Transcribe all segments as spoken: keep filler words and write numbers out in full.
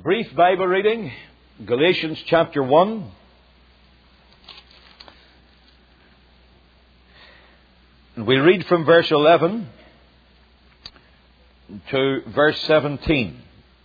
Brief Bible reading, Galatians chapter one. And we read from verse eleven to verse seventeen.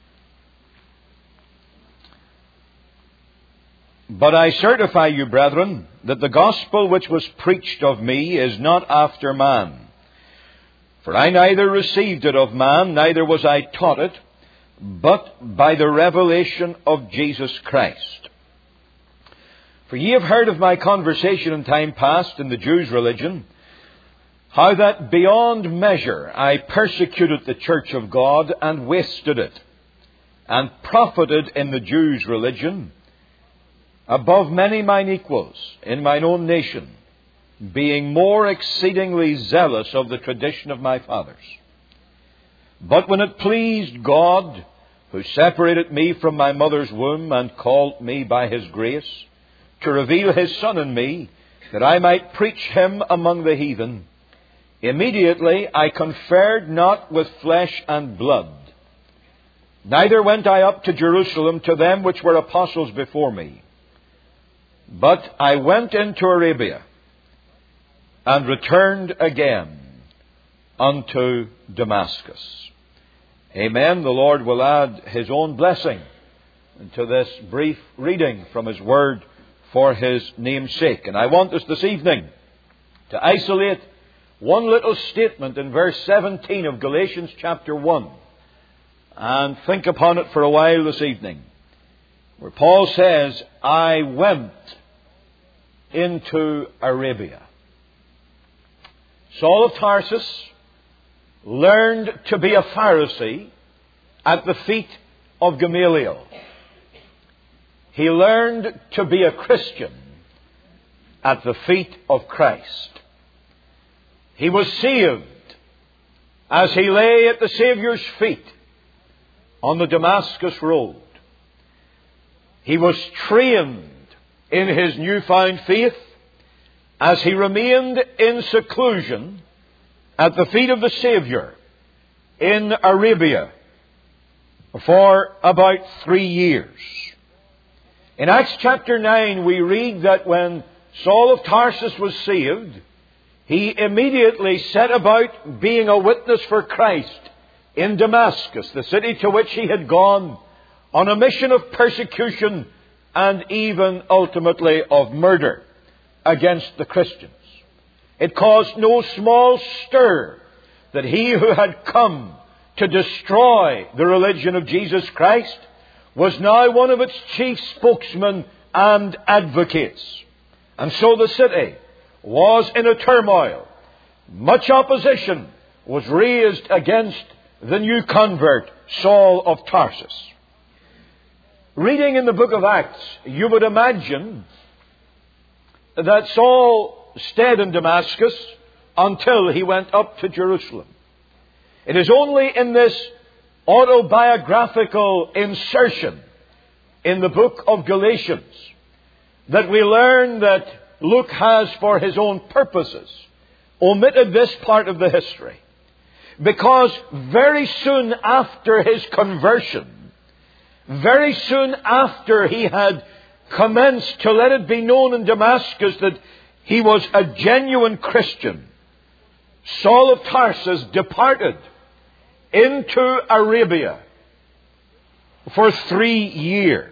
But I certify you, brethren, that the gospel which was preached of me is not after man. For I neither received it of man, neither was I taught it, but by the revelation of Jesus Christ. For ye have heard of my conversation in time past in the Jews' religion, how that beyond measure I persecuted the church of God and wasted it, and profited in the Jews' religion above many mine equals in mine own nation, being more exceedingly zealous of the tradition of my fathers. But when it pleased God, who separated me from my mother's womb and called me by His grace, to reveal His Son in me, that I might preach Him among the heathen, immediately I conferred not with flesh and blood. Neither went I up to Jerusalem to them which were apostles before me, but I went into Arabia, and returned again unto Damascus. Amen. The Lord will add His own blessing to this brief reading from His Word for His name's sake. And I want us this evening to isolate one little statement in verse seventeen of Galatians chapter one and think upon it for a while this evening, where Paul says, I went into Arabia. Saul of Tarsus learned to be a Pharisee at the feet of Gamaliel. He learned to be a Christian at the feet of Christ. He was saved as he lay at the Saviour's feet on the Damascus road. He was trained in his newfound faith as he remained in seclusion at the feet of the Saviour in Arabia for about three years. In Acts chapter nine, we read that when Saul of Tarsus was saved, he immediately set about being a witness for Christ in Damascus, the city to which he had gone on a mission of persecution and even ultimately of murder against the Christians. It caused no small stir that he who had come to destroy the religion of Jesus Christ was now one of its chief spokesmen and advocates. And so the city was in a turmoil. Much opposition was raised against the new convert, Saul of Tarsus. Reading in the book of Acts, you would imagine that Saul stayed in Damascus until he went up to Jerusalem. It is only in this autobiographical insertion in the book of Galatians that we learn that Luke has, for his own purposes, omitted this part of the history. Because very soon after his conversion, very soon after he had commenced to let it be known in Damascus that he was a genuine Christian, Saul of Tarsus departed into Arabia for three years.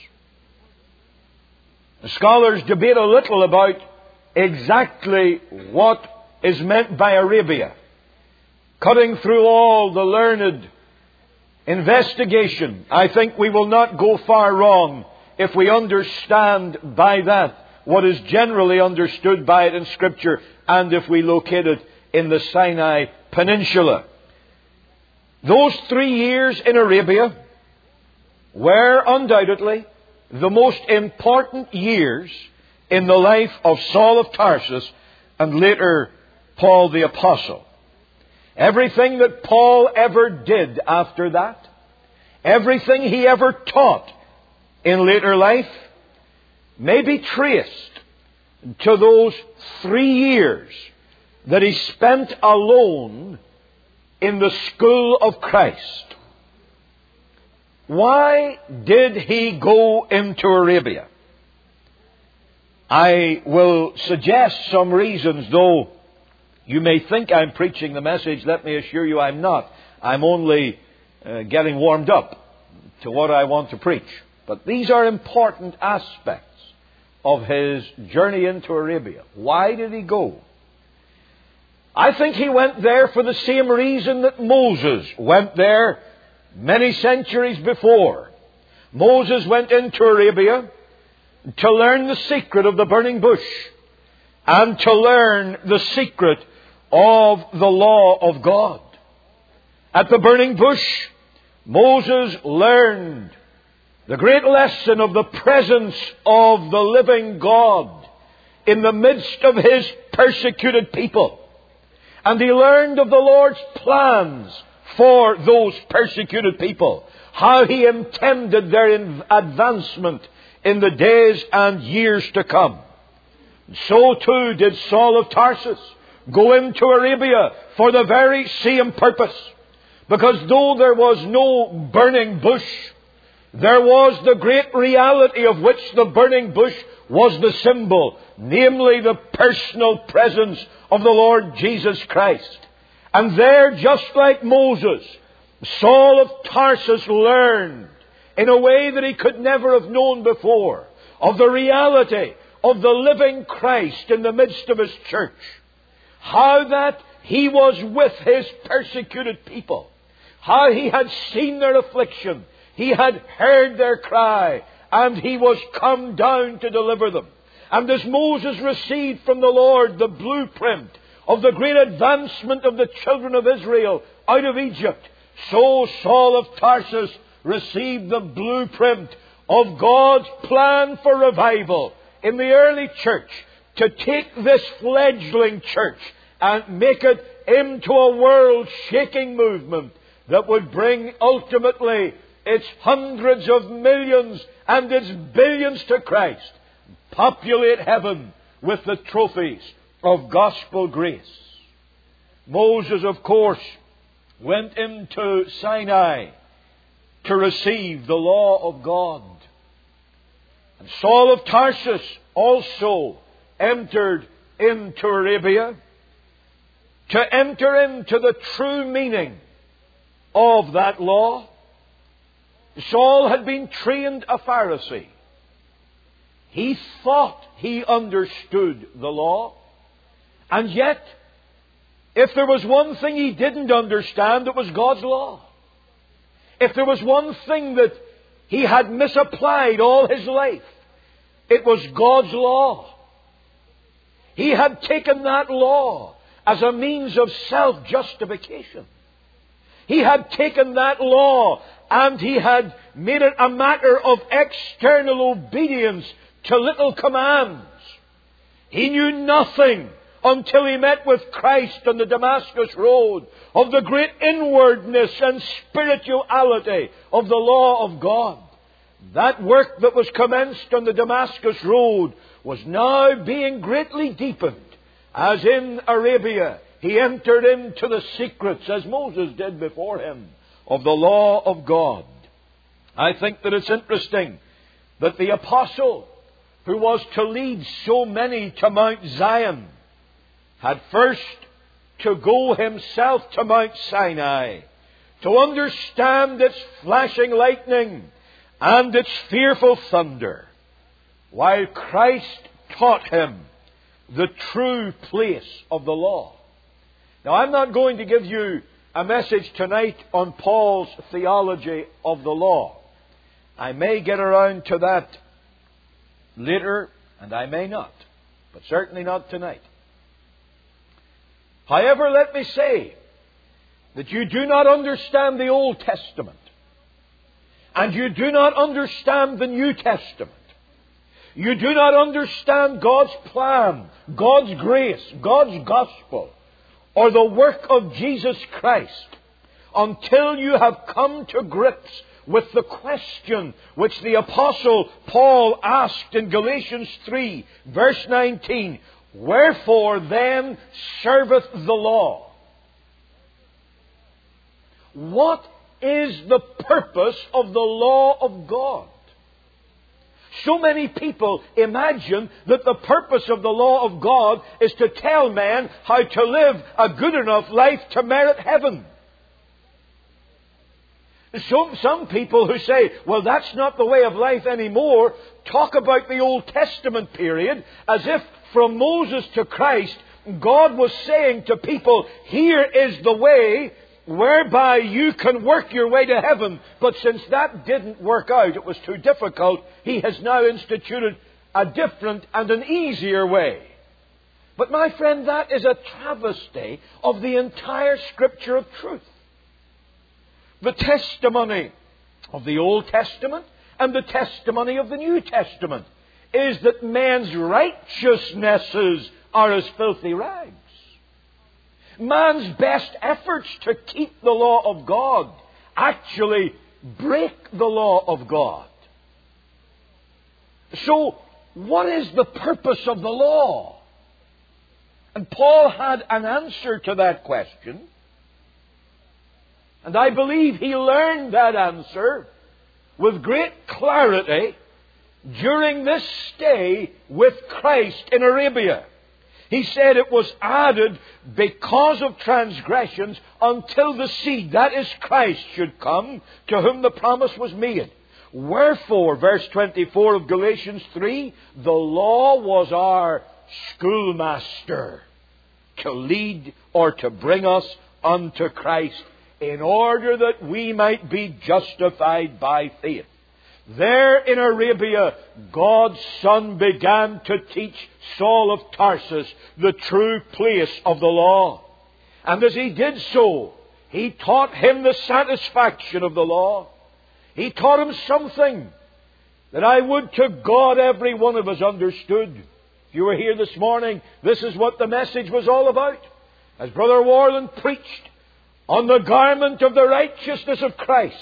The scholars debate a little about exactly what is meant by Arabia. Cutting through all the learned investigation, I think we will not go far wrong if we understand by that what is generally understood by it in Scripture, and if we locate it in the Sinai Peninsula. Those three years in Arabia were undoubtedly the most important years in the life of Saul of Tarsus and later Paul the Apostle. Everything that Paul ever did after that, everything he ever taught in later life, may be traced to those three years that he spent alone in the school of Christ. Why did he go into Arabia? I will suggest some reasons, though you may think I'm preaching the message. Let me assure you I'm not. I'm only uh, getting warmed up to what I want to preach. But these are important aspects of his journey into Arabia. Why did he go? I think he went there for the same reason that Moses went there many centuries before. Moses went into Arabia to learn the secret of the burning bush and to learn the secret of the law of God. At the burning bush, Moses learned the great lesson of the presence of the living God in the midst of his persecuted people. And he learned of the Lord's plans for those persecuted people, how he intended their advancement in the days and years to come. So too did Saul of Tarsus go into Arabia for the very same purpose. Because though there was no burning bush, there was the great reality of which the burning bush was the symbol, namely the personal presence of the Lord Jesus Christ. And there, just like Moses, Saul of Tarsus learned in a way that he could never have known before of the reality of the living Christ in the midst of his church. How that he was with his persecuted people. How he had seen their affliction. He had heard their cry. And he was come down to deliver them. And as Moses received from the Lord the blueprint of the great advancement of the children of Israel out of Egypt, so Saul of Tarsus received the blueprint of God's plan for revival in the early church, to take this fledgling church and make it into a world-shaking movement that would bring ultimately its hundreds of millions and its billions to Christ, populate heaven with the trophies of gospel grace. Moses, of course, went into Sinai to receive the law of God. And Saul of Tarsus also entered into Arabia to enter into the true meaning of that law. Saul had been trained a Pharisee. He thought he understood the law. And yet, if there was one thing he didn't understand, it was God's law. If there was one thing that he had misapplied all his life, it was God's law. He had taken that law as a means of self-justification. He had taken that law and he had made it a matter of external obedience to little commands. He knew nothing until he met with Christ on the Damascus Road of the great inwardness and spirituality of the law of God. That work that was commenced on the Damascus Road was now being greatly deepened, as in Arabia he entered into the secrets, as Moses did before him, of the law of God. I think that it's interesting that the apostle who was to lead so many to Mount Zion had first to go himself to Mount Sinai to understand its flashing lightning and its fearful thunder, while Christ taught him the true place of the law. Now, I'm not going to give you a message tonight on Paul's theology of the law. I may get around to that later, and I may not, but certainly not tonight. However, let me say that you do not understand the Old Testament, and you do not understand the New Testament. You do not understand God's plan, God's grace, God's gospel, or the work of Jesus Christ until you have come to grips with the question which the Apostle Paul asked in Galatians three, verse nineteen. Wherefore then serveth the law? What is the purpose of the law of God. So many people imagine that the purpose of the law of God is to tell man how to live a good enough life to merit heaven. So, some people who say, well, that's not the way of life anymore, talk about the Old Testament period as if from Moses to Christ, God was saying to people, here is the way whereby you can work your way to heaven. But since that didn't work out, it was too difficult, He has now instituted a different and an easier way. But my friend, that is a travesty of the entire Scripture of truth. The testimony of the Old Testament and the testimony of the New Testament is that men's righteousnesses are as filthy rags. Man's best efforts to keep the law of God actually break the law of God. So, what is the purpose of the law? And Paul had an answer to that question. And I believe he learned that answer with great clarity during this stay with Christ in Arabia. He said it was added because of transgressions until the seed, that is Christ, should come, to whom the promise was made. Wherefore, verse twenty-four of Galatians three, the law was our schoolmaster to lead or to bring us unto Christ, in order that we might be justified by faith. There in Arabia, God's Son began to teach Saul of Tarsus the true place of the law. And as He did so, He taught him the satisfaction of the law. He taught him something that I would to God every one of us understood. If you were here this morning, this is what the message was all about. As Brother Warland preached on the garment of the righteousness of Christ.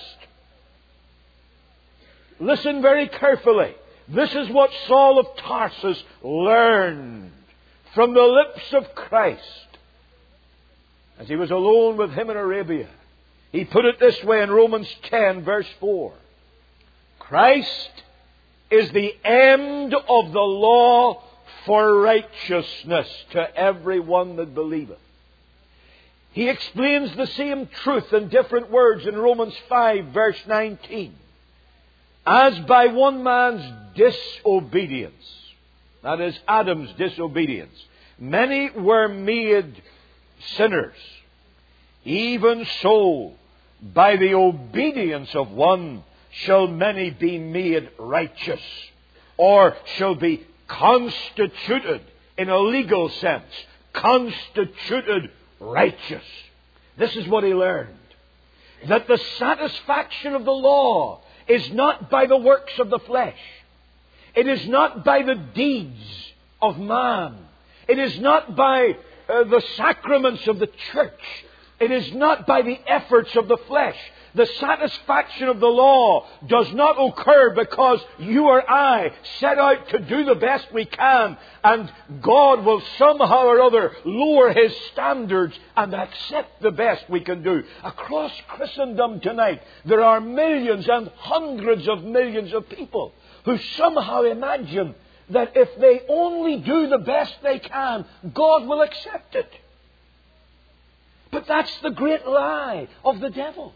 Listen very carefully. This is what Saul of Tarsus learned from the lips of Christ as he was alone with Him in Arabia. He put it this way in Romans ten, verse four. Christ is the end of the law for righteousness to every one that believeth. He explains the same truth in different words in Romans five, verse nineteen. As by one man's disobedience, that is Adam's disobedience, many were made sinners, even so by the obedience of one shall many be made righteous, or shall be constituted, in a legal sense, constituted righteous. This is what he learned. That the satisfaction of the law is not by the works of the flesh. It is not by the deeds of man. It is not by uh, the sacraments of the church. It is not by the efforts of the flesh. The satisfaction of the law does not occur because you or I set out to do the best we can, and God will somehow or other lower His standards and accept the best we can do. Across Christendom tonight, there are millions and hundreds of millions of people who somehow imagine that if they only do the best they can, God will accept it. But that's the great lie of the devil.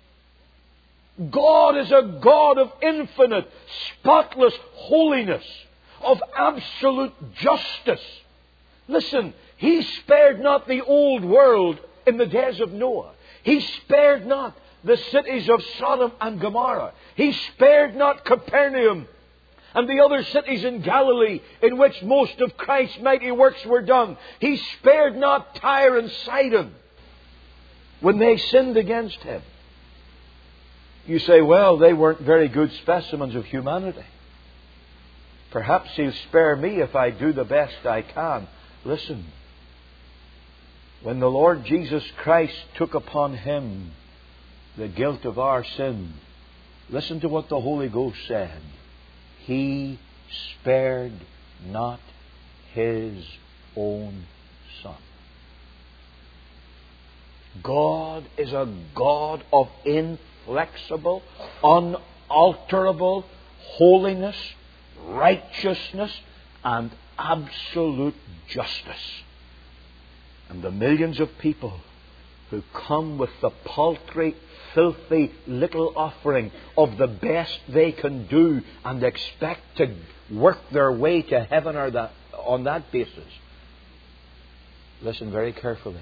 God is a God of infinite, spotless holiness, of absolute justice. Listen, He spared not the old world in the days of Noah. He spared not the cities of Sodom and Gomorrah. He spared not Capernaum and the other cities in Galilee in which most of Christ's mighty works were done. He spared not Tyre and Sidon when they sinned against Him. You say, well, they weren't very good specimens of humanity. Perhaps He'll spare me if I do the best I can. Listen, when the Lord Jesus Christ took upon Him the guilt of our sin, listen to what the Holy Ghost said. He spared not His own Son. God is a God of infinite inflexible, unalterable holiness, righteousness, and absolute justice. And the millions of people who come with the paltry, filthy little offering of the best they can do and expect to work their way to heaven or that, on that basis. Listen very carefully.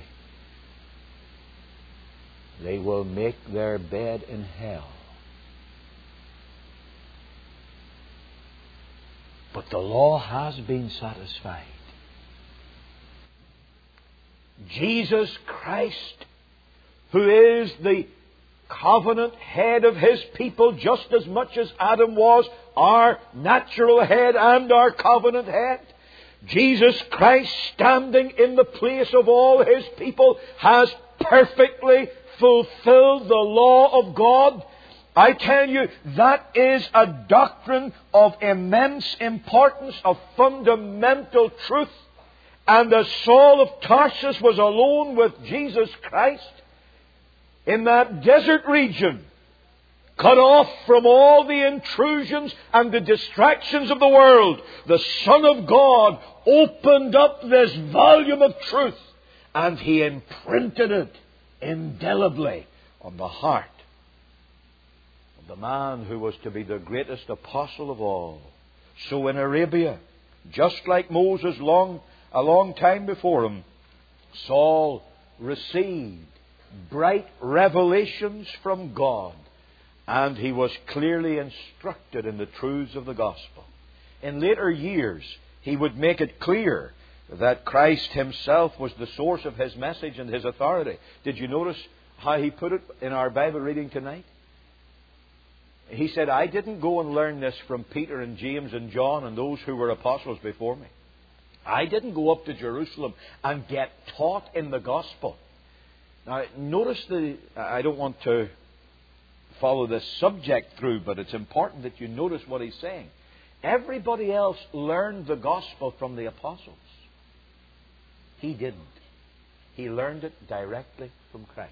They will make their bed in hell. But the law has been satisfied. Jesus Christ, who is the covenant head of His people just as much as Adam was our natural head and our covenant head, Jesus Christ, standing in the place of all His people, has perfectly fulfilled the law of God. I tell you, that is a doctrine of immense importance, of fundamental truth. And as Saul of Tarsus was alone with Jesus Christ in that desert region, cut off from all the intrusions and the distractions of the world, the Son of God opened up this volume of truth and He imprinted it indelibly on the heart of the man who was to be the greatest apostle of all. So in Arabia, just like Moses long a long time before him, Saul received bright revelations from God, and he was clearly instructed in the truths of the gospel. In later years, he would make it clear that Christ Himself was the source of his message and His authority. Did you notice how he put it in our Bible reading tonight? He said, I didn't go and learn this from Peter and James and John and those who were apostles before me. I didn't go up to Jerusalem and get taught in the gospel. Now, notice the... I don't want to follow this subject through, but it's important that you notice what he's saying. Everybody else learned the gospel from the apostles. He didn't. He learned it directly from Christ.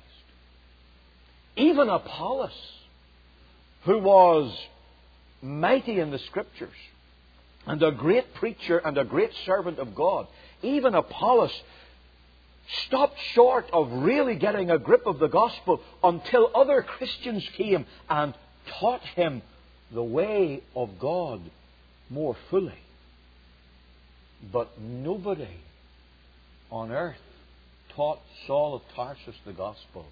Even Apollos, who was mighty in the Scriptures, and a great preacher and a great servant of God, even Apollos stopped short of really getting a grip of the gospel until other Christians came and taught him the way of God more fully. But nobody on earth taught Saul of Tarsus the gospel.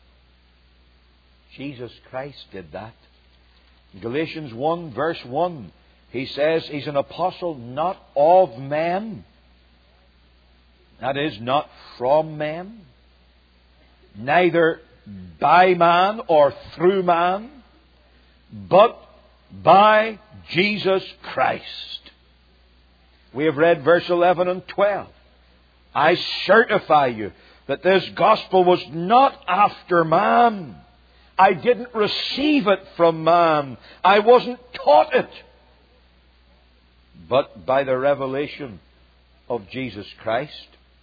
Jesus Christ did that. Galatians one verse one, he says he's an apostle not of men. That is, not from men, neither by man or through man, but by Jesus Christ. We have read verse eleven and twelve. I certify you that this gospel was not after man. I didn't receive it from man. I wasn't taught it. But by the revelation of Jesus Christ.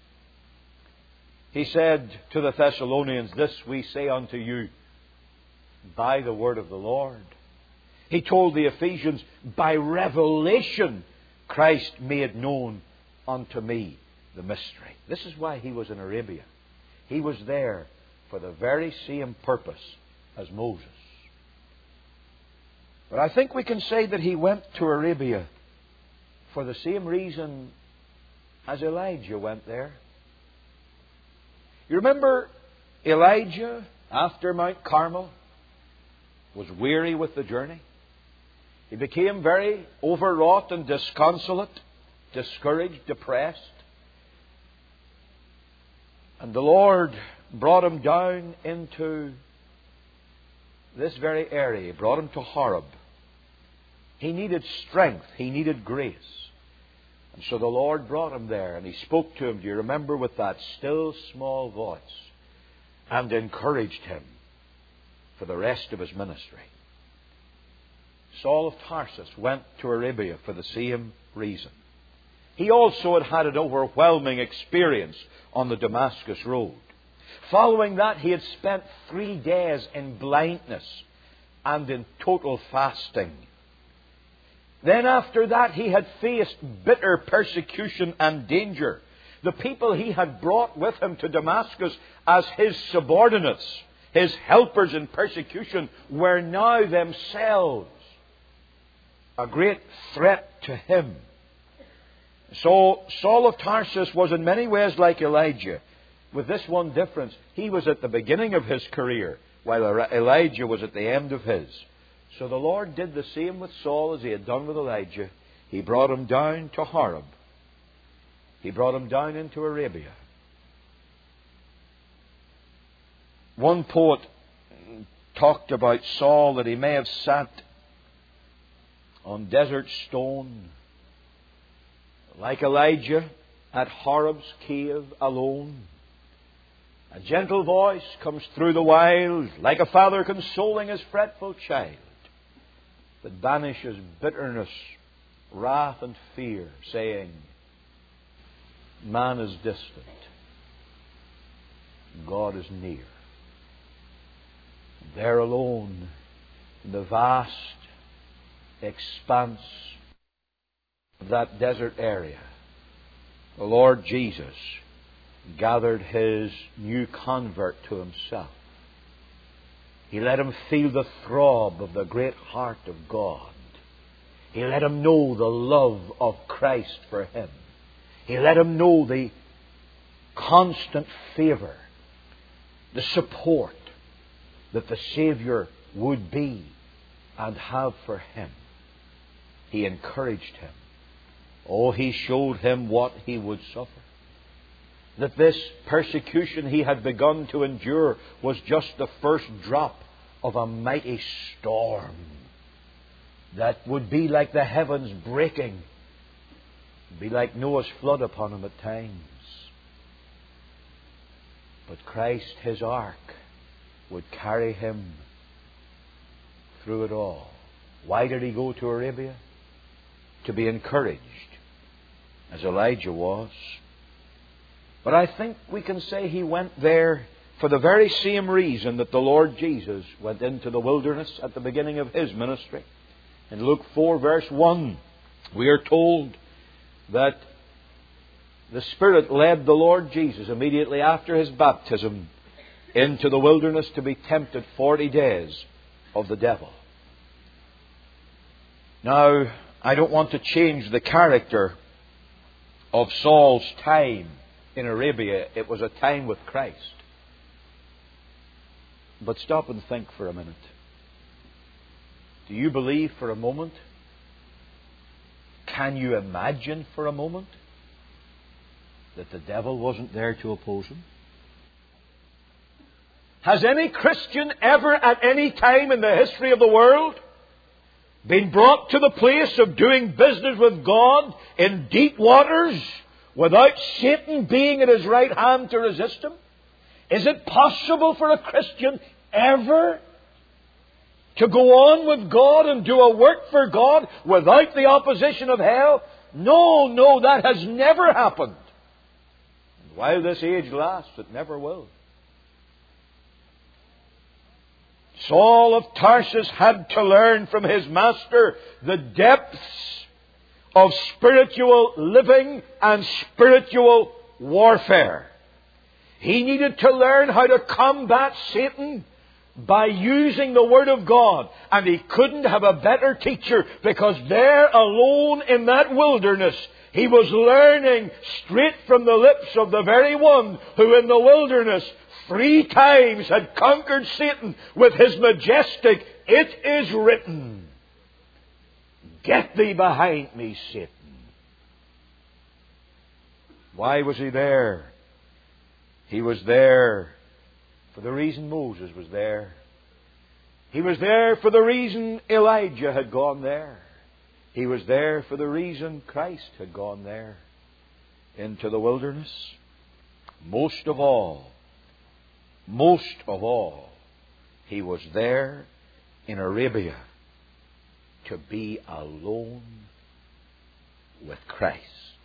He said to the Thessalonians, this we say unto you by the word of the Lord. He told the Ephesians, by revelation Christ made known unto me the mystery. This is why he was in Arabia. He was there for the very same purpose as Moses. But I think we can say that he went to Arabia for the same reason as Elijah went there. You remember Elijah, after Mount Carmel, was weary with the journey. He became very overwrought and disconsolate, discouraged, depressed. And the Lord brought him down into this very area. He brought him to Horeb. He needed strength. He needed grace. And so the Lord brought him there, and He spoke to him, do you remember, with that still small voice, and encouraged him for the rest of his ministry. Saul of Tarsus went to Arabia for the same reason. He also had had an overwhelming experience on the Damascus road. Following that, he had spent three days in blindness and in total fasting. Then after that he had faced bitter persecution and danger. The people he had brought with him to Damascus as his subordinates, his helpers in persecution, were now themselves a great threat to him. So Saul of Tarsus was in many ways like Elijah, with this one difference. He was at the beginning of his career, while Elijah was at the end of his. So the Lord did the same with Saul as he had done with Elijah. He brought him down to Horeb. He brought him down into Arabia. One poet talked about Saul that he may have sat on desert stone, like Elijah at Horeb's cave alone. A gentle voice comes through the wild, like a father consoling his fretful child, that banishes bitterness, wrath and fear, saying, man is distant, God is near. There alone, in the vast expanse of that desert area, the Lord Jesus gathered his new convert to himself. He let him feel the throb of the great heart of God. He let him know the love of Christ for him. He let him know the constant favor, the support that the Savior would be and have for him. He encouraged him. Oh, he showed him what he would suffer. That this persecution he had begun to endure was just the first drop of a mighty storm that would be like the heavens breaking, be like Noah's flood upon him at times. But Christ, his ark, would carry him through it all. Why did he go to Arabia? To be encouraged, as Elijah was. But I think we can say he went there for the very same reason that the Lord Jesus went into the wilderness at the beginning of his ministry. In Luke four verse one, we are told that the Spirit led the Lord Jesus immediately after his baptism into the wilderness to be tempted forty days of the devil. Now, I don't want to change the character of Saul's time in Arabia. It was a time with Christ. But stop and think for a minute. Do you believe for a moment? Can you imagine for a moment that the devil wasn't there to oppose him? Has any Christian ever at any time in the history of the world been brought to the place of doing business with God in deep waters without Satan being at his right hand to resist him? Is it possible for a Christian ever to go on with God and do a work for God without the opposition of hell? No, no, that has never happened. And while this age lasts, it never will. Saul of Tarsus had to learn from his master the depths of spiritual living and spiritual warfare. He needed to learn how to combat Satan by using the Word of God. And he couldn't have a better teacher, because there alone in that wilderness he was learning straight from the lips of the very one who in the wilderness three times had conquered Satan with his majestic, "It is written, get thee behind me, Satan." Why was he there? He was there for the reason Moses was there. He was there for the reason Elijah had gone there. He was there for the reason Christ had gone there into the wilderness. Most of all, most of all, he was there in Arabia to be alone with Christ.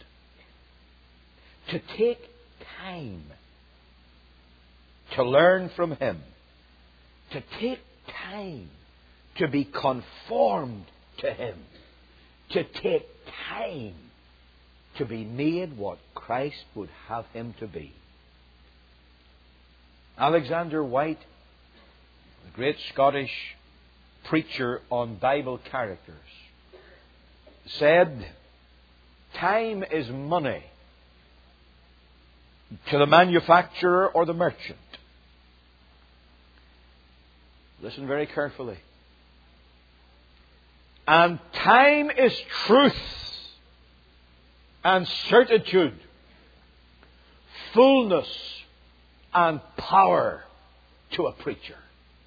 To take time to learn from Him. To take time to be conformed to Him, to take time to be made what Christ would have him to be. Alexander White, the great Scottish preacher on Bible characters, said, "Time is money to the manufacturer or the merchant." Listen very carefully. "And time is truth and certitude, fullness and power to a preacher."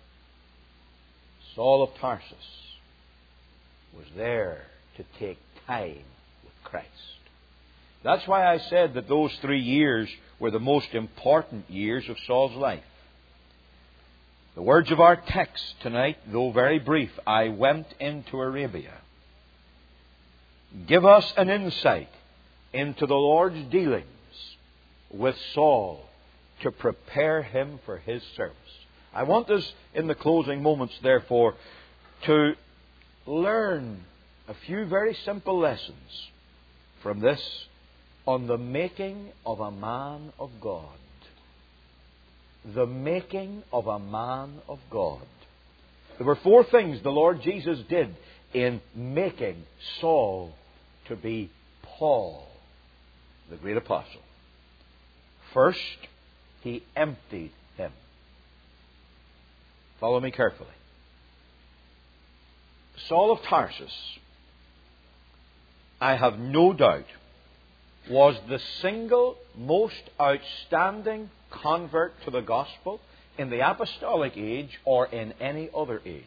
Saul of Tarsus was there to take time with Christ. That's why I said that those three years were the most important years of Saul's life. The words of our text tonight, though very brief, "I went into Arabia," give us an insight into the Lord's dealings with Saul to prepare him for his service. I want us, in the closing moments, therefore, to learn a few very simple lessons from this on the making of a man of God. The making of a man of God. There were four things the Lord Jesus did in making Saul to be Paul, the great apostle. First, He emptied him. Follow me carefully. Saul of Tarsus, I have no doubt, was the single most outstanding convert to the gospel in the apostolic age or in any other age.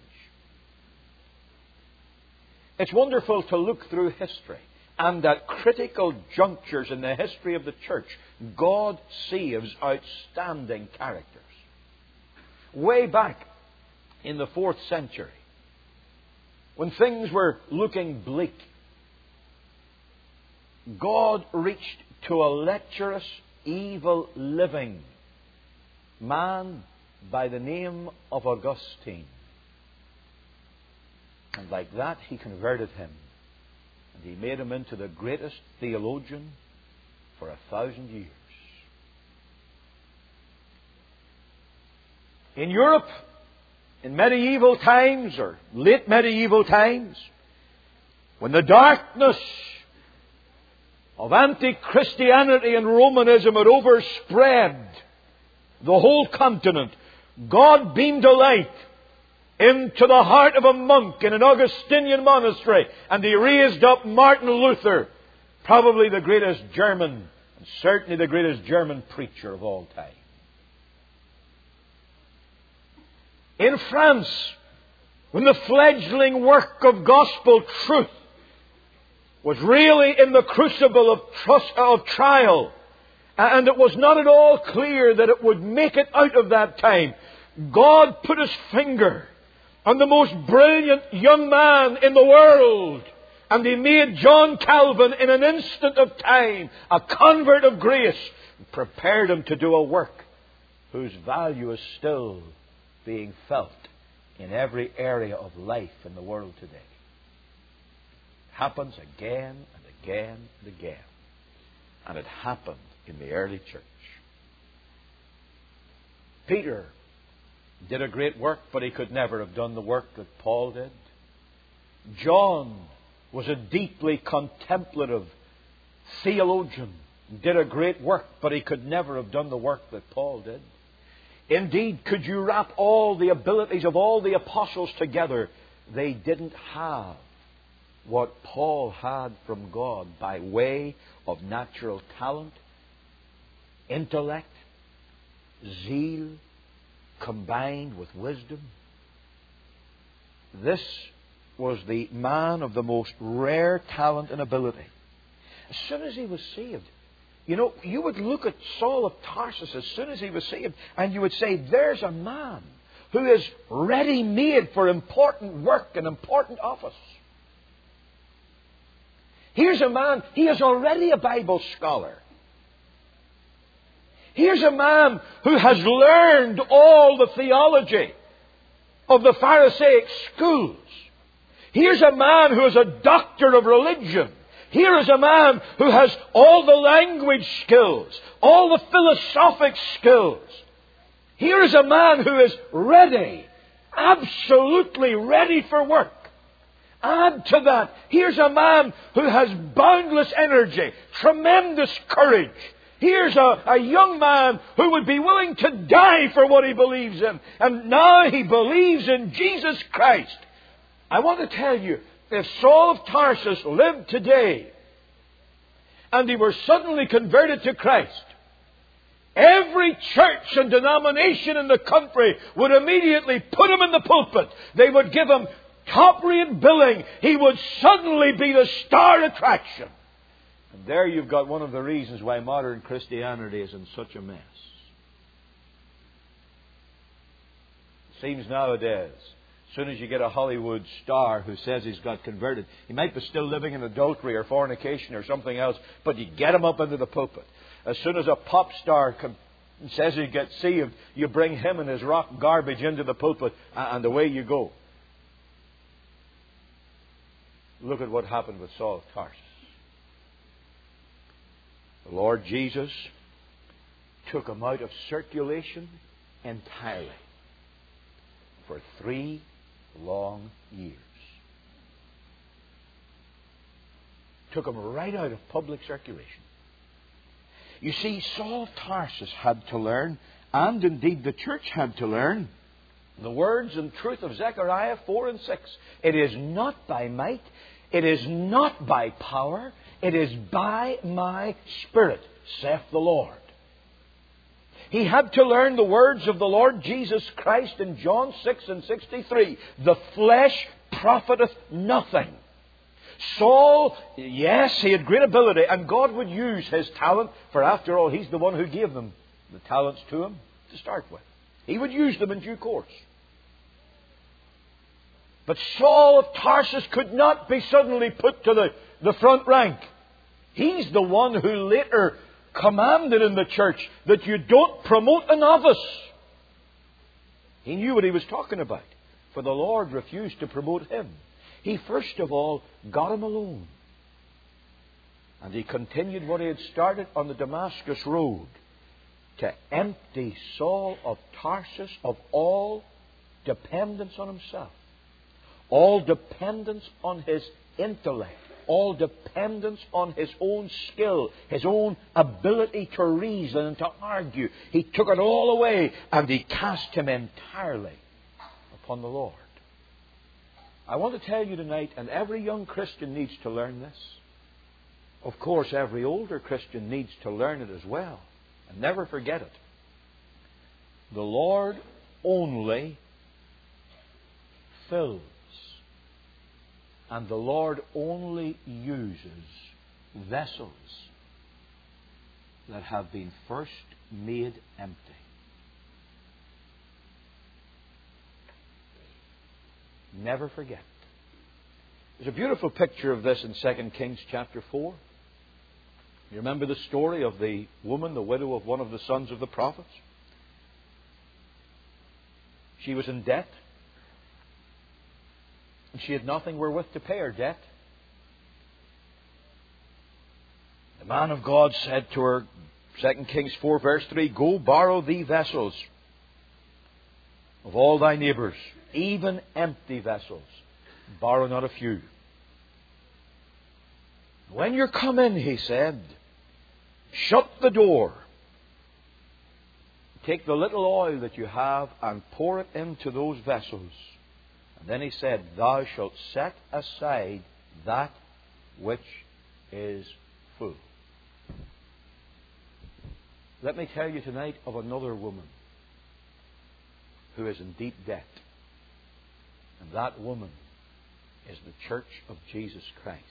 It's wonderful to look through history, and at critical junctures in the history of the church, God saves outstanding characters. Way back in the fourth century, when things were looking bleak, God reached to a lecherous, evil living man by the name of Augustine. And like that, He converted him. And He made him into the greatest theologian for a thousand years. In Europe, in medieval times, or late medieval times, when the darkness of anti-Christianity and Romanism had overspread the whole continent, God beamed a light into the heart of a monk in an Augustinian monastery, and He raised up Martin Luther, probably the greatest German, and certainly the greatest German preacher of all time. In France, when the fledgling work of gospel truth was really in the crucible of, trust, of trial, and it was not at all clear that it would make it out of that time, God put His finger on the most brilliant young man in the world, and He made John Calvin in an instant of time a convert of grace, and prepared him to do a work whose value is still being felt in every area of life in the world today. It happens again and again and again. And it happened in the early church. Peter did a great work, but he could never have done the work that Paul did. John was a deeply contemplative theologian, did a great work, but he could never have done the work that Paul did. Indeed, could you wrap all the abilities of all the apostles together, they didn't have what Paul had from God by way of natural talent, intellect, zeal, combined with wisdom. This was the man of the most rare talent and ability. As soon as he was saved, you know, you would look at Saul of Tarsus as soon as he was saved, and you would say, there's a man who is ready-made for important work and important office. Here's a man, he is already a Bible scholar. Here's a man who has learned all the theology of the Pharisaic schools. Here's a man who is a doctor of religion. Here is a man who has all the language skills, all the philosophic skills. Here is a man who is ready, absolutely ready for work. Add to that, here's a man who has boundless energy, tremendous courage. Here's a, a young man who would be willing to die for what he believes in. And now he believes in Jesus Christ. I want to tell you, if Saul of Tarsus lived today and he were suddenly converted to Christ, every church and denomination in the country would immediately put him in the pulpit. They would give him top-rate billing. He would suddenly be the star attraction. And there you've got one of the reasons why modern Christianity is in such a mess. It seems nowadays, as soon as you get a Hollywood star who says he's got converted, he might be still living in adultery or fornication or something else, but you get him up into the pulpit. As soon as a pop star says he gets saved, you bring him and his rock garbage into the pulpit, and away you go. Look at what happened with Saul of Tarsus. The Lord Jesus took him out of circulation entirely for three long years. Took him right out of public circulation. You see, Saul of Tarsus had to learn, and indeed the church had to learn, the words and truth of Zechariah four and six. It is not by might, it is not by power, it is by my Spirit, saith the Lord. He had to learn the words of the Lord Jesus Christ in John six and sixty-three. The flesh profiteth nothing. Saul, yes, he had great ability, and God would use his talent, for after all, He's the one who gave them the talents to him to start with. He would use them in due course. But Saul of Tarsus could not be suddenly put to the, the front rank. He's the one who later commanded in the church that you don't promote a novice. He knew what he was talking about, for the Lord refused to promote him. He first of all got him alone. And he continued what he had started on the Damascus road, to empty Saul of Tarsus of all dependence on himself, all dependence on his intellect, all dependence on his own skill, his own ability to reason and to argue. He took it all away and he cast him entirely upon the Lord. I want to tell you tonight, and every young Christian needs to learn this. Of course, every older Christian needs to learn it as well. And never forget it. The Lord only fills, and the Lord only uses vessels that have been first made empty. Never forget. There's a beautiful picture of this in Second Kings chapter four. You remember the story of the woman, the widow of one of the sons of the prophets? She was in debt. And she had nothing wherewith to pay her debt. The man of God said to her, Second Kings four verse three, Go borrow thee vessels of all thy neighbours, even empty vessels. Borrow not a few. When you're come in, he said, shut the door. Take the little oil that you have and pour it into those vessels. And then he said, Thou shalt set aside that which is full. Let me tell you tonight of another woman who is in deep debt. And that woman is the church of Jesus Christ,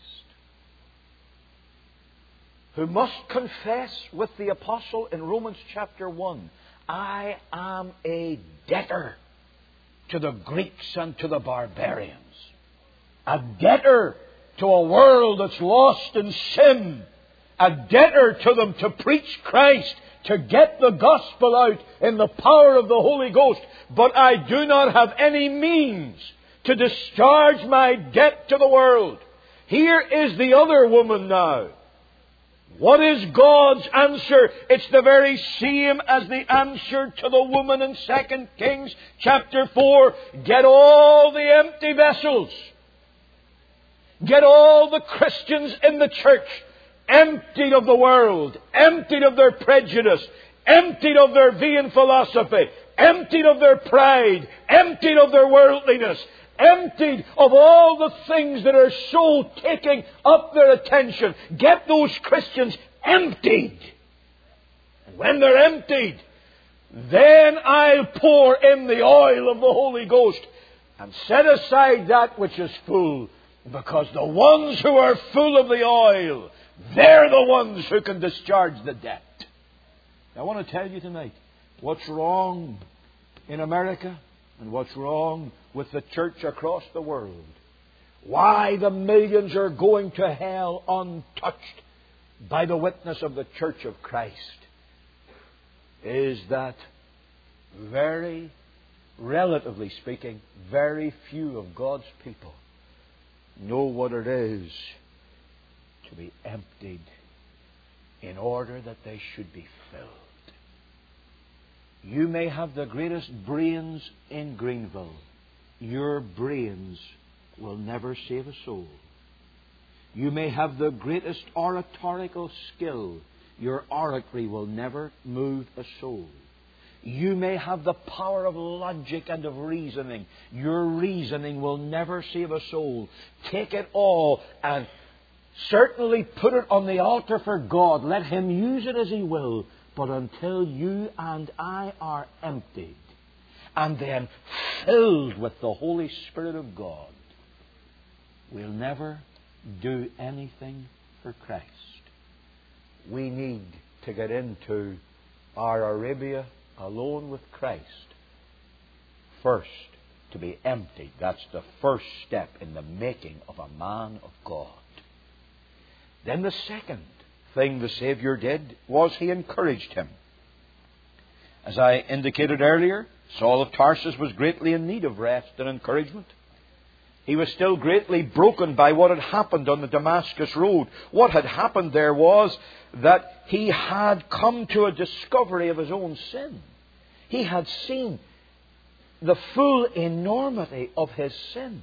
who must confess with the apostle in Romans chapter one, I am a debtor to the Greeks and to the barbarians. A debtor to a world that's lost in sin. A debtor to them to preach Christ, to get the gospel out in the power of the Holy Ghost, but I do not have any means to discharge my debt to the world. Here is the other woman now. What is God's answer? It's the very same as the answer to the woman in Second Kings chapter four. Get all the empty vessels. Get all the Christians in the church emptied of the world, emptied of their prejudice, emptied of their vain philosophy, emptied of their pride, emptied of their worldliness, emptied of all the things that are so taking up their attention. Get those Christians emptied. And when they're emptied, then I'll pour in the oil of the Holy Ghost and set aside that which is full. Because the ones who are full of the oil, they're the ones who can discharge the debt. I want to tell you tonight what's wrong in America and what's wrong with the church across the world. Why the millions are going to hell untouched by the witness of the Church of Christ is that very, relatively speaking, very few of God's people know what it is to be emptied in order that they should be filled. You may have the greatest brains in Greenville. Your brains will never save a soul. You may have the greatest oratorical skill. Your oratory will never move a soul. You may have the power of logic and of reasoning. Your reasoning will never save a soul. Take it all and certainly put it on the altar for God. Let Him use it as He will. But until you and I are emptied and then filled with the Holy Spirit of God, we'll never do anything for Christ. We need to get into our Arabia alone with Christ first, to be emptied. That's the first step in the making of a man of God. Then the second thing the Savior did was He encouraged him. As I indicated earlier, Saul of Tarsus was greatly in need of rest and encouragement. He was still greatly broken by what had happened on the Damascus road. What had happened there was that he had come to a discovery of his own sin. He had seen the full enormity of his sin.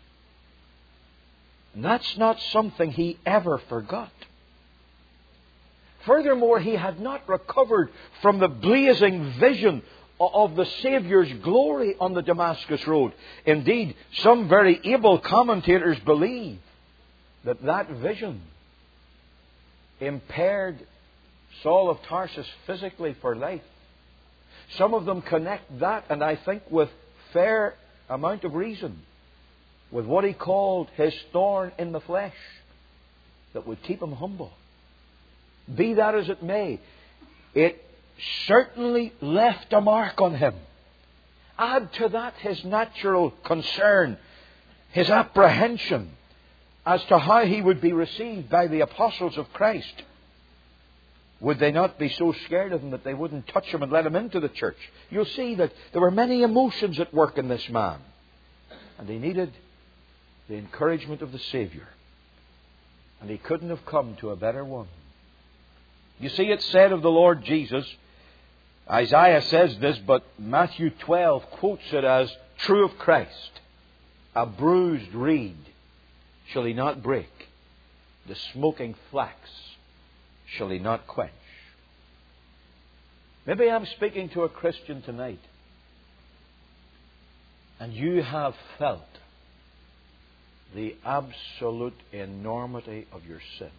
And that's not something he ever forgot. Furthermore, he had not recovered from the blazing vision of the Saviour's glory on the Damascus road. Indeed, some very able commentators believe that that vision impaired Saul of Tarsus physically for life. Some of them connect that, and I think with fair amount of reason, with what he called his thorn in the flesh that would keep him humble. Be that as it may, it certainly left a mark on him. Add to that his natural concern, his apprehension as to how he would be received by the apostles of Christ. Would they not be so scared of him that they wouldn't touch him and let him into the church? You'll see that there were many emotions at work in this man. And he needed the encouragement of the Savior. And he couldn't have come to a better one. You see, it's said of the Lord Jesus, Isaiah says this, but Matthew twelve quotes it as true of Christ. A bruised reed shall He not break. The smoking flax shall He not quench. Maybe I'm speaking to a Christian tonight, and you have felt the absolute enormity of your sin.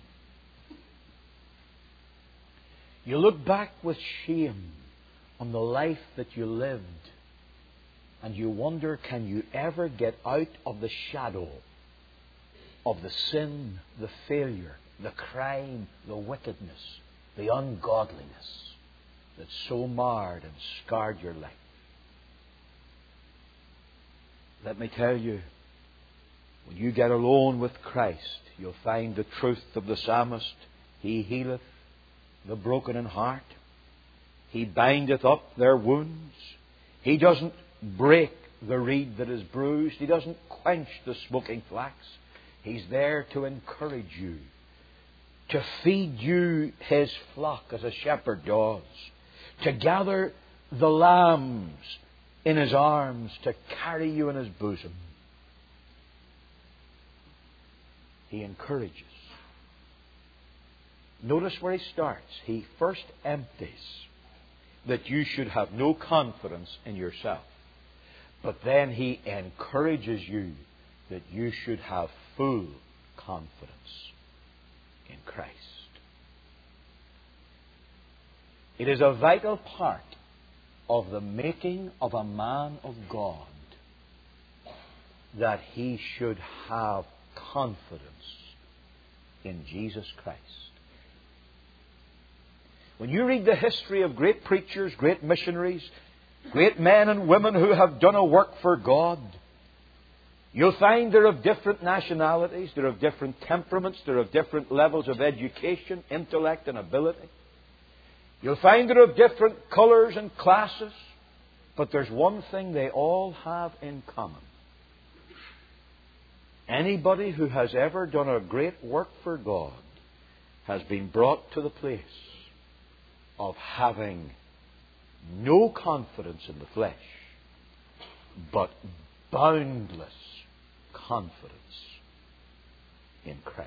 You look back with shame on the life that you lived, and you wonder, can you ever get out of the shadow of the sin, the failure, the crime, the wickedness, the ungodliness that so marred and scarred your life? Let me tell you, when you get alone with Christ, you'll find the truth of the psalmist. He healeth the broken in heart. He bindeth up their wounds. He doesn't break the reed that is bruised. He doesn't quench the smoking flax. He's there to encourage you, to feed you His flock as a shepherd does, to gather the lambs in His arms, to carry you in His bosom. He encourages. Notice where He starts. He first empties that you should have no confidence in yourself. But then He encourages you that you should have full confidence in Christ. It is a vital part of the making of a man of God that he should have confidence in Jesus Christ. When you read the history of great preachers, great missionaries, great men and women who have done a work for God, you'll find they're of different nationalities, they're of different temperaments, they're of different levels of education, intellect and ability. You'll find they're of different colours and classes, but there's one thing they all have in common. Anybody who has ever done a great work for God has been brought to the place of having no confidence in the flesh, but boundless confidence in Christ.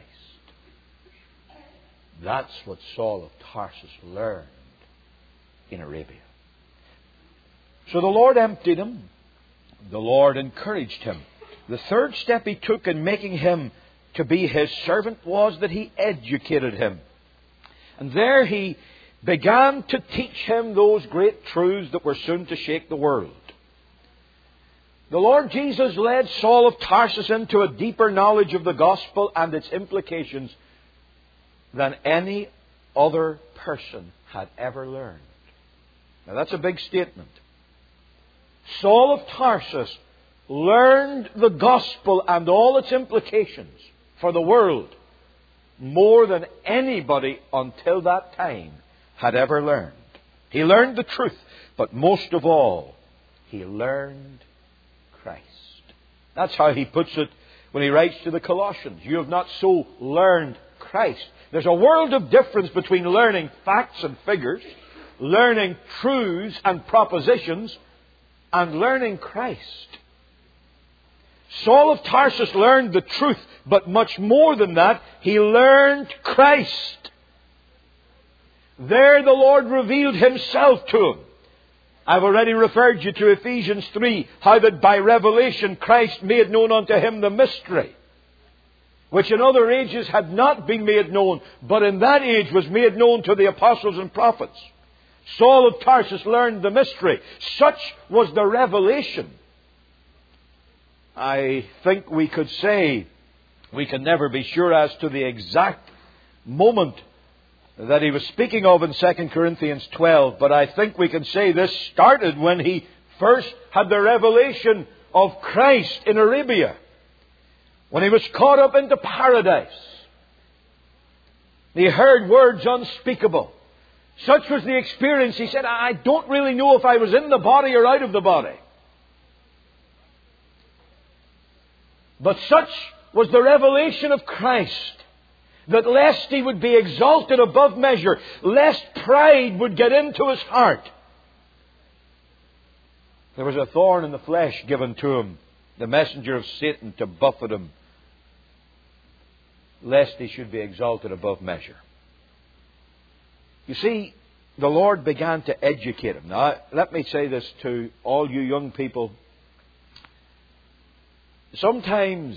That's what Saul of Tarsus learned in Arabia. So the Lord emptied him. The Lord encouraged him. The third step He took in making him to be His servant was that He educated him. And there He began to teach him those great truths that were soon to shake the world. The Lord Jesus led Saul of Tarsus into a deeper knowledge of the gospel and its implications than any other person had ever learned. Now that's a big statement. Saul of Tarsus learned the gospel and all its implications for the world more than anybody until that time had ever learned. He learned the truth, but most of all, he learned Christ. That's how he puts it when he writes to the Colossians. You have not so learned Christ. There's a world of difference between learning facts and figures, learning truths and propositions, and learning Christ. Saul of Tarsus learned the truth, but much more than that, he learned Christ. There the Lord revealed Himself to him. I've already referred you to Ephesians three, how that by revelation Christ made known unto him the mystery, which in other ages had not been made known, but in that age was made known to the apostles and prophets. Saul of Tarsus learned the mystery. Such was the revelation. I think we could say, we can never be sure as to the exact moment that he was speaking of in Second Corinthians twelve, but I think we can say this started when he first had the revelation of Christ in Arabia, when he was caught up into paradise. He heard words unspeakable. Such was the experience. He said, I don't really know if I was in the body or out of the body. But such was the revelation of Christ, that lest he would be exalted above measure, lest pride would get into his heart, there was a thorn in the flesh given to him, the messenger of Satan, to buffet him, lest he should be exalted above measure. You see, the Lord began to educate him. Now, let me say this to all you young people. Sometimes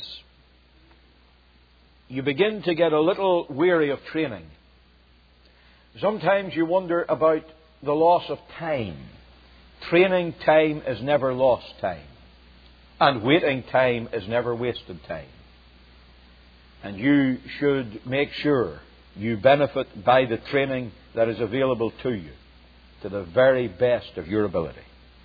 you begin to get a little weary of training. Sometimes you wonder about the loss of time. Training time is never lost time. And waiting time is never wasted time. And you should make sure you benefit by the training that is available to you to the very best of your ability.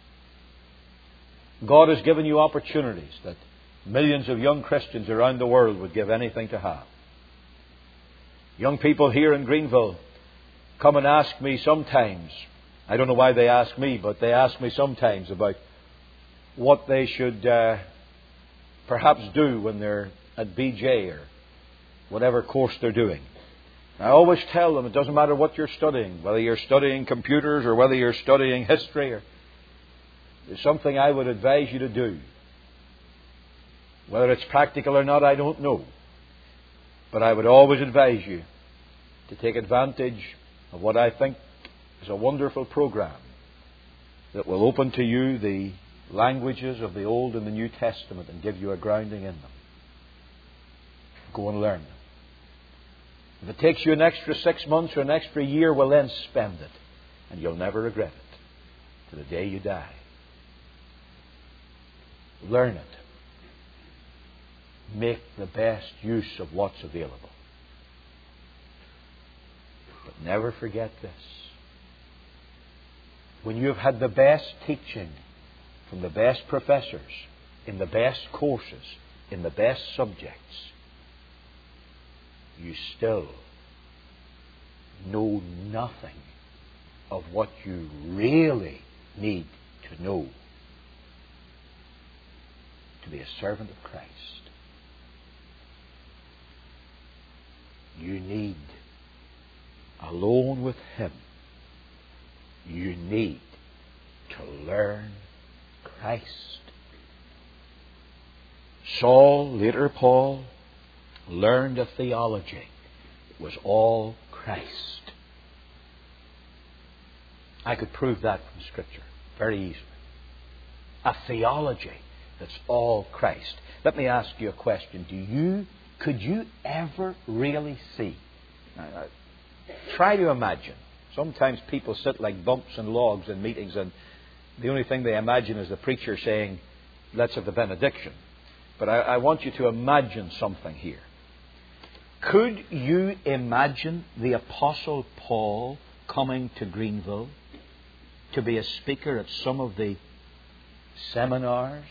God has given you opportunities that millions of young Christians around the world would give anything to have. Young people here in Greenville come and ask me sometimes, I don't know why they ask me, but they ask me sometimes about what they should uh, perhaps do when they're at B J or whatever course they're doing. I always tell them it doesn't matter what you're studying, whether you're studying computers or whether you're studying history. Or, there's something I would advise you to do. Whether it's practical or not, I don't know. But I would always advise you to take advantage of what I think is a wonderful program that will open to you the languages of the Old and the New Testament and give you a grounding in them. Go and learn them. If it takes you an extra six months or an extra year, well then spend it. And you'll never regret it to the day you die. Learn it. Make the best use of what's available. But never forget this. When you have had the best teaching from the best professors, in the best courses, in the best subjects, you still know nothing of what you really need to know to be a servant of Christ. You need, alone with Him, you need to learn Christ. Saul, later Paul, learned a theology. It was all Christ. I could prove that from Scripture very easily. A theology that's all Christ. Let me ask you a question. Do you, could you ever really see? Now, try to imagine. Sometimes people sit like bumps and logs in meetings, and the only thing they imagine is the preacher saying, let's have the benediction. But I, I want you to imagine something here. Could you imagine the Apostle Paul coming to Greenville to be a speaker at some of the seminars?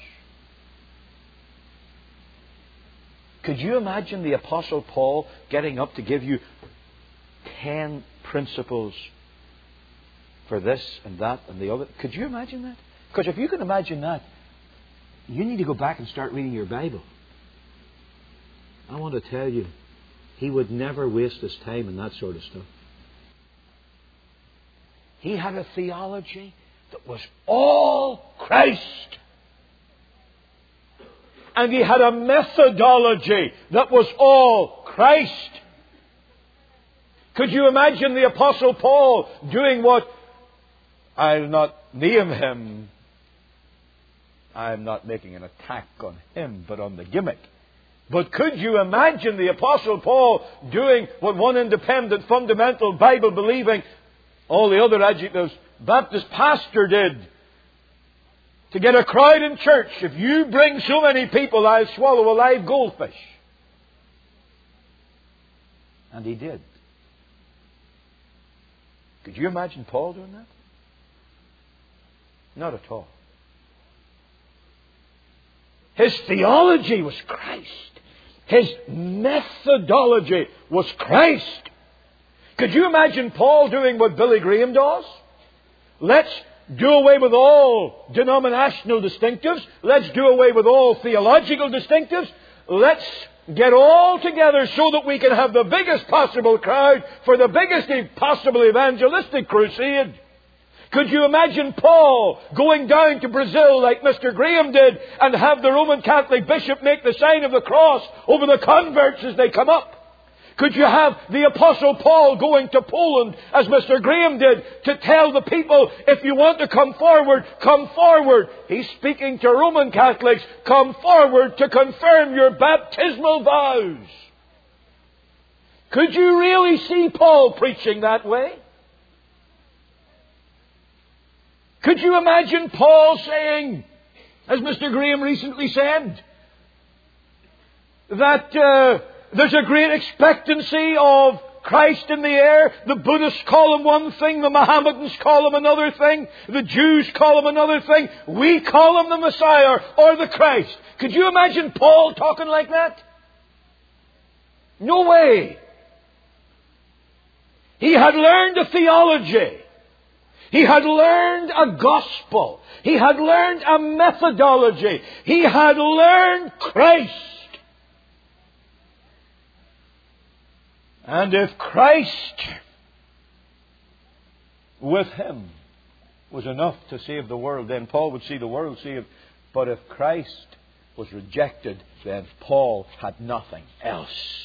Could you imagine the Apostle Paul getting up to give you ten principles for this and that and the other? Could you imagine that? Because if you can imagine that, you need to go back and start reading your Bible. I want to tell you, he would never waste his time in that sort of stuff. He had a theology that was all Christ. And he had a methodology that was all Christ. Could you imagine the Apostle Paul doing what, I'll not name him, I'm not making an attack on him, but on the gimmick. But could you imagine the Apostle Paul doing what one independent, fundamental, Bible-believing, all the other adjectives, Baptist pastor did? To get a crowd in church. If you bring so many people, I'll swallow a live goldfish. And he did. Could you imagine Paul doing that? Not at all. His theology was Christ. His methodology was Christ. Could you imagine Paul doing what Billy Graham does? Let's do away with all denominational distinctives. Let's do away with all theological distinctives. Let's get all together so that we can have the biggest possible crowd for the biggest possible evangelistic crusade. Could you imagine Paul going down to Brazil like Mister Graham did and have the Roman Catholic bishop make the sign of the cross over the converts as they come up? Could you have the Apostle Paul going to Poland as Mister Graham did to tell the people, if you want to come forward, come forward. He's speaking to Roman Catholics, come forward to confirm your baptismal vows. Could you really see Paul preaching that way? Could you imagine Paul saying, as Mister Graham recently said, that uh, there's a great expectancy of Christ in the air. The Buddhists call him one thing, the Mohammedans call him another thing, the Jews call him another thing. We call him the Messiah or the Christ. Could you imagine Paul talking like that? No way. He had learned a theology. He had learned a gospel. He had learned a methodology. He had learned Christ. And if Christ with him was enough to save the world, then Paul would see the world saved. But if Christ was rejected, then Paul had nothing else.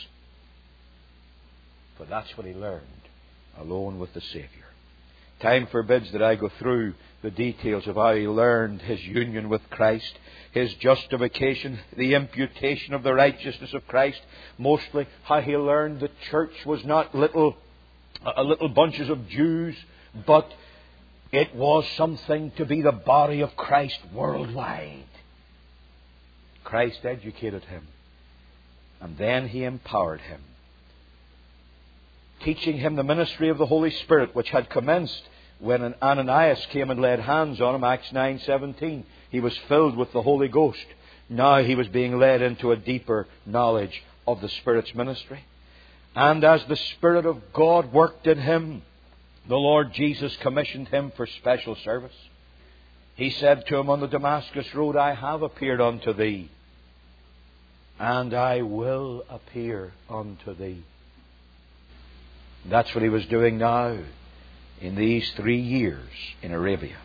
For that's what he learned, alone with the Savior. Time forbids that I go through the details of how he learned his union with Christ, his justification, the imputation of the righteousness of Christ, mostly how he learned the church was not little, uh, little bunches of Jews, but it was something to be the body of Christ worldwide. Christ educated him, and then he empowered him, teaching him the ministry of the Holy Spirit, which had commenced when Ananias came and laid hands on him, Acts nine seventeen. He was filled with the Holy Ghost. Now he was being led into a deeper knowledge of the Spirit's ministry. And as the Spirit of God worked in him, the Lord Jesus commissioned him for special service. He said to him on the Damascus road, I have appeared unto thee, and I will appear unto thee. That's what he was doing now in these three years in Arabia.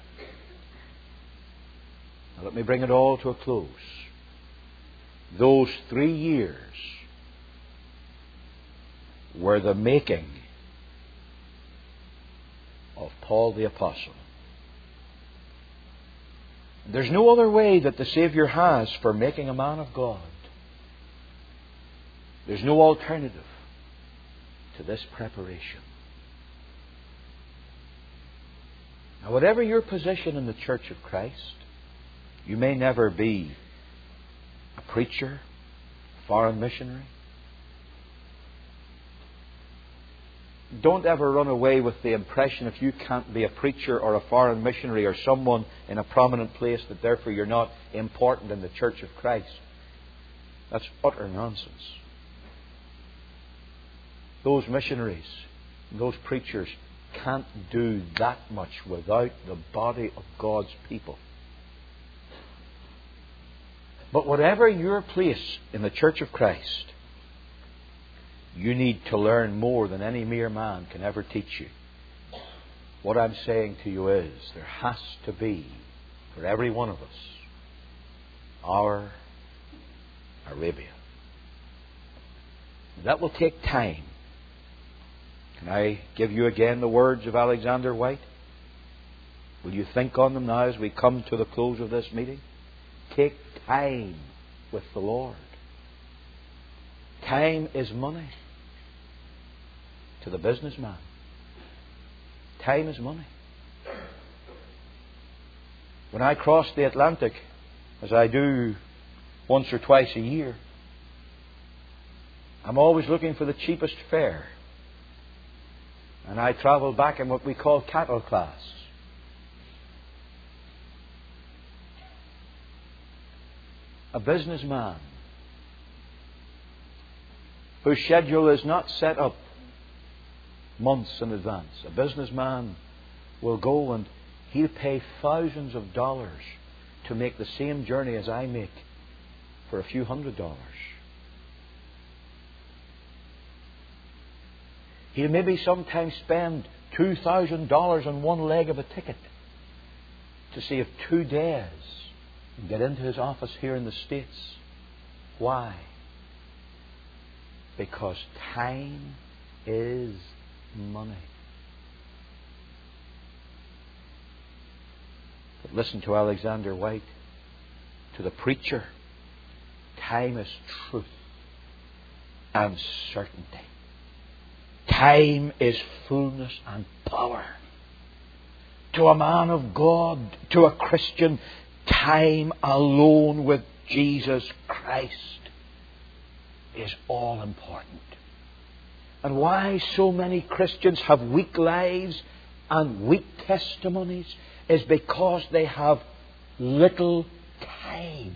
Now let me bring it all to a close. Those three years were the making of Paul the Apostle. There's no other way that the Savior has for making a man of God. There's no alternative to this preparation. Now, whatever your position in the Church of Christ, you may never be a preacher, a foreign missionary. Don't ever run away with the impression if you can't be a preacher or a foreign missionary or someone in a prominent place that therefore you're not important in the Church of Christ. That's utter nonsense. Those missionaries, those preachers can't do that much without the body of God's people. But whatever your place in the Church of Christ, you need to learn more than any mere man can ever teach you. What I'm saying to you is, there has to be, for every one of us, our Arabia. That will take time. Can I give you again the words of Alexander White? Will you think on them now as we come to the close of this meeting? Take time with the Lord. Time is money to the businessman. Time is money. When I cross the Atlantic, as I do once or twice a year, I'm always looking for the cheapest fare. And I travel back in what we call cattle class. A businessman whose schedule is not set up months in advance. A businessman will go and he'll pay thousands of dollars to make the same journey as I make for a few hundred dollars. He'll maybe sometimes spend two thousand dollars on one leg of a ticket to save two days and get into his office here in the States. Why? Because time is money. But listen to Alexander White. To the preacher, time is truth and certainty. Time is fullness and power. To a man of God, to a Christian, time alone with Jesus Christ is all important. And why so many Christians have weak lives and weak testimonies is because they have little time.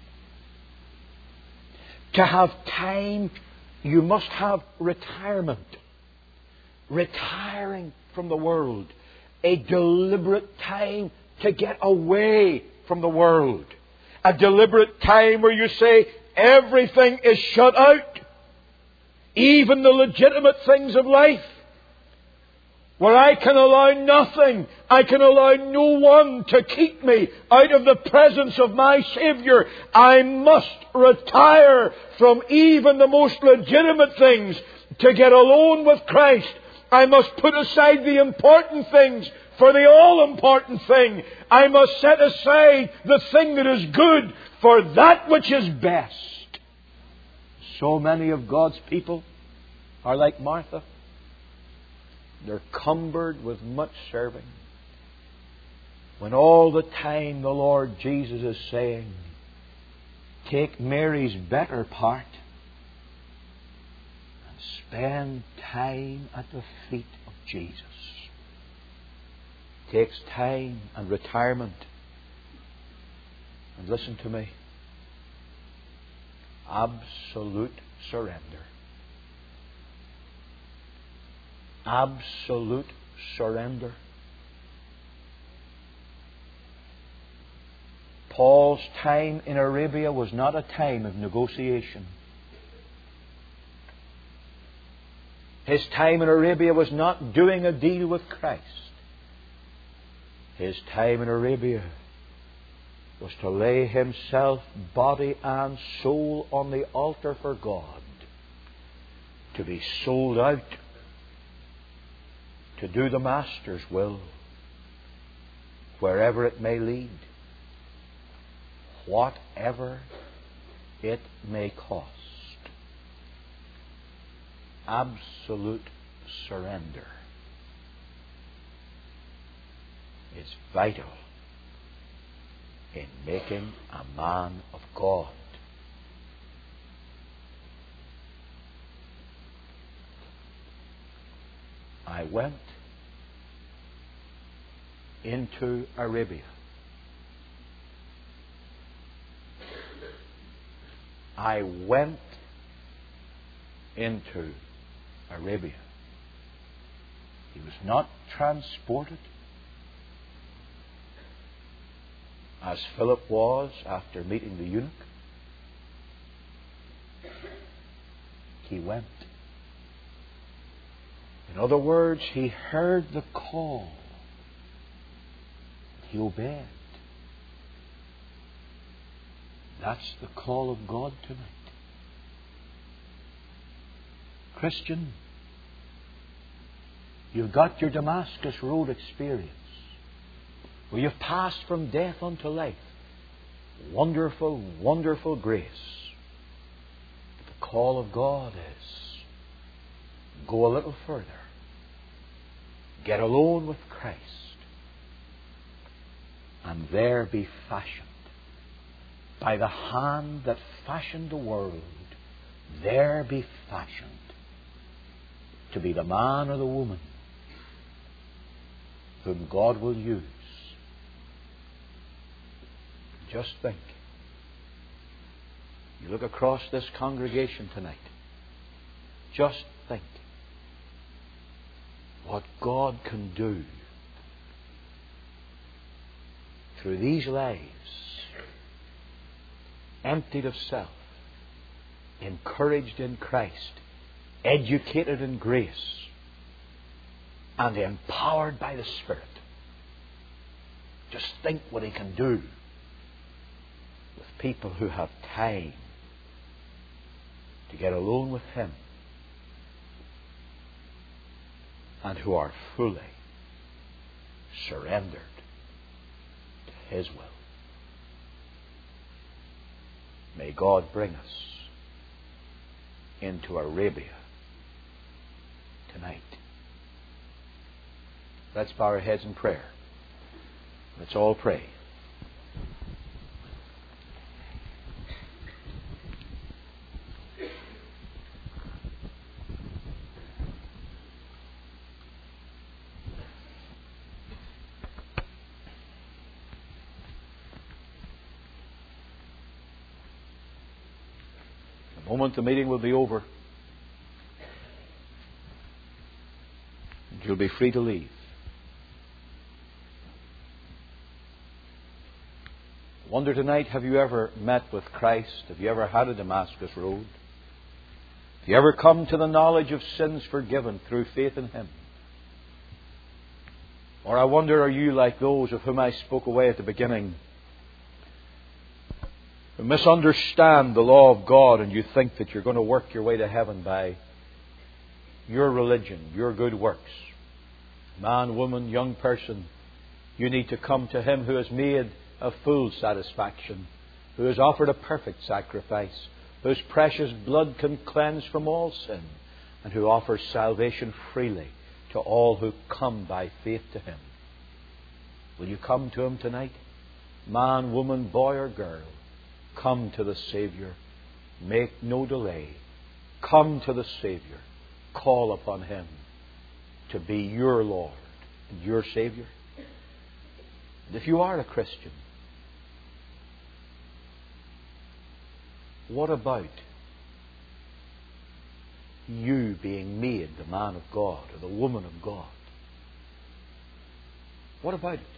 To have time, you must have retirement. Retiring from the world a deliberate time to get away from the world. A deliberate time where you say, everything is shut out. Even the legitimate things of life. Where I can allow nothing, I can allow no one to keep me out of the presence of my Saviour. I must retire from even the most legitimate things to get alone with Christ. I must put aside the important things for the all-important thing. I must set aside the thing that is good for that which is best. So many of God's people are like Martha. They're cumbered with much serving, when all the time the Lord Jesus is saying, take Mary's better part and spend time at the feet of Jesus. Takes time and retirement. And listen to me. Absolute surrender. Absolute surrender. Paul's time in Arabia was not a time of negotiation. His time in Arabia was not doing a deal with Christ. His time in Arabia was to lay himself, body and soul, on the altar for God. To be sold out. To do the Master's will. Wherever it may lead. Whatever it may cost. Absolute surrender is vital in making a man of God. I went into Arabia. I went into Arabia. He was not transported as Philip was after meeting the eunuch. He went. In other words, he heard the call. He obeyed. That's the call of God tonight. Christian, you've got your Damascus Road experience, where you've passed from death unto life. Wonderful, wonderful grace. But the call of God is, go a little further. Get alone with Christ. And there be fashioned by the hand that fashioned the world. There be fashioned to be the man or the woman whom God will use. Just think. You look across this congregation tonight. Just think what God can do through these lives, emptied of self, encouraged in Christ, educated in grace, and empowered by the Spirit. Just think what He can do with people who have time to get alone with Him and who are fully surrendered to His will. May God bring us into Arabia tonight. Let's bow our heads in prayer. Let's all pray. The moment the meeting will be over, and you'll be free to leave. Wonder tonight, have you ever met with Christ? Have you ever had a Damascus road? Have you ever come to the knowledge of sins forgiven through faith in Him? Or I wonder, are you like those of whom I spoke away at the beginning, who misunderstand the law of God, and you think that you're going to work your way to heaven by your religion, your good works? Man, woman, young person, you need to come to Him who has made a full satisfaction, who has offered a perfect sacrifice, whose precious blood can cleanse from all sin, and who offers salvation freely to all who come by faith to Him. Will you come to Him tonight? Man, woman, boy or girl, come to the Saviour. Make no delay. Come to the Saviour. Call upon Him to be your Lord and your Saviour. And if you are a Christian, what about you being made the man of God or the woman of God? What about it?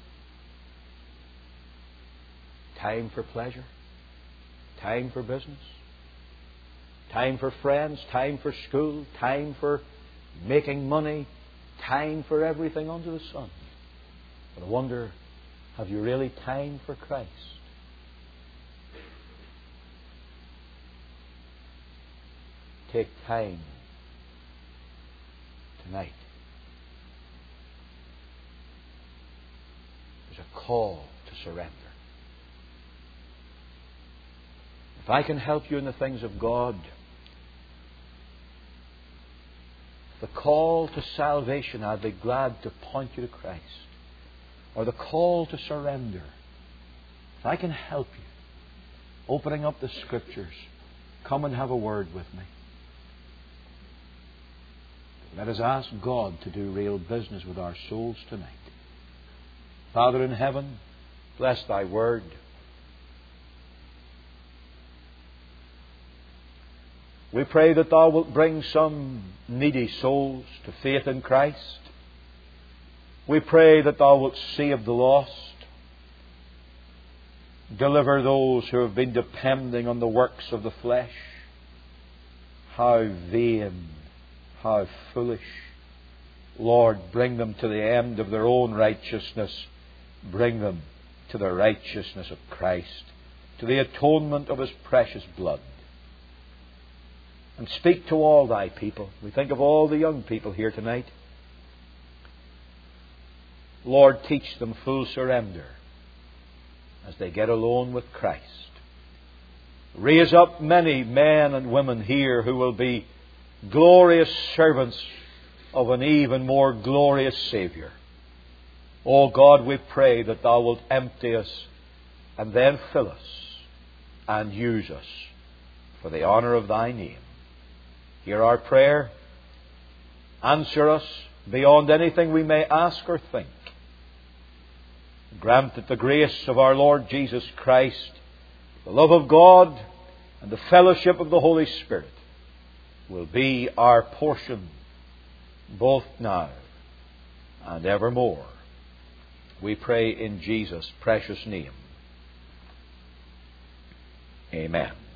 Time for pleasure? Time for business? Time for friends? Time for school? Time for making money? Time for everything under the sun? But I wonder, have you really time for Christ? Take time tonight. There's a call to surrender. If I can help you in the things of God, the call to salvation, I'd be glad to point you to Christ. Or the call to surrender. If I can help you, opening up the Scriptures, come and have a word with me. Let us ask God to do real business with our souls tonight. Father in heaven, bless Thy word. We pray that Thou wilt bring some needy souls to faith in Christ. We pray that Thou wilt save the lost. Deliver those who have been depending on the works of the flesh. How vain, how foolish. Lord, bring them to the end of their own righteousness. Bring them to the righteousness of Christ, to the atonement of His precious blood. And speak to all Thy people. We think of all the young people here tonight. Lord, teach them full surrender as they get alone with Christ. Raise up many men and women here who will be glorious servants of an even more glorious Saviour. Oh God, we pray that Thou wilt empty us and then fill us and use us for the honour of Thy name. Hear our prayer. Answer us beyond anything we may ask or think. Grant that the grace of our Lord Jesus Christ, the love of God, and the fellowship of the Holy Spirit will be our portion both now and evermore. We pray in Jesus' precious name. Amen.